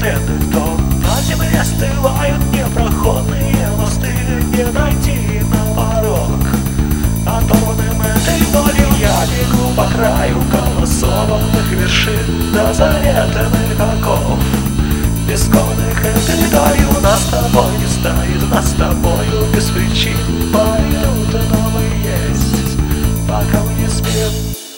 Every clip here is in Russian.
бесследный дом. На земле стывают непроходные мосты, не найти на порог. Оторванным этой болью я бегу по краю колоссованных вершин до заветных оков. Бесковных этой далью нас с тобой не станет, нас с тобою без причин пойдут новые есть, пока мы не спим.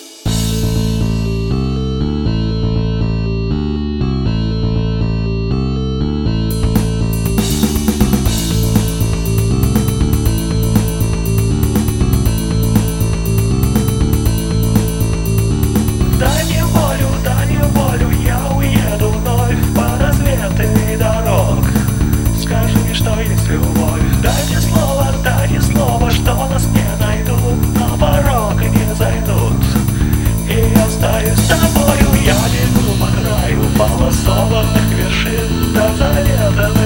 Дай мне волю, я уеду вновь по разведанной дорог. Скажи мне, что есть любовь. Дай мне слово, что нас не найдут, на порог не зайдут. И я остаюсь с тобою, я бегу по краю полосованных вершин до завета.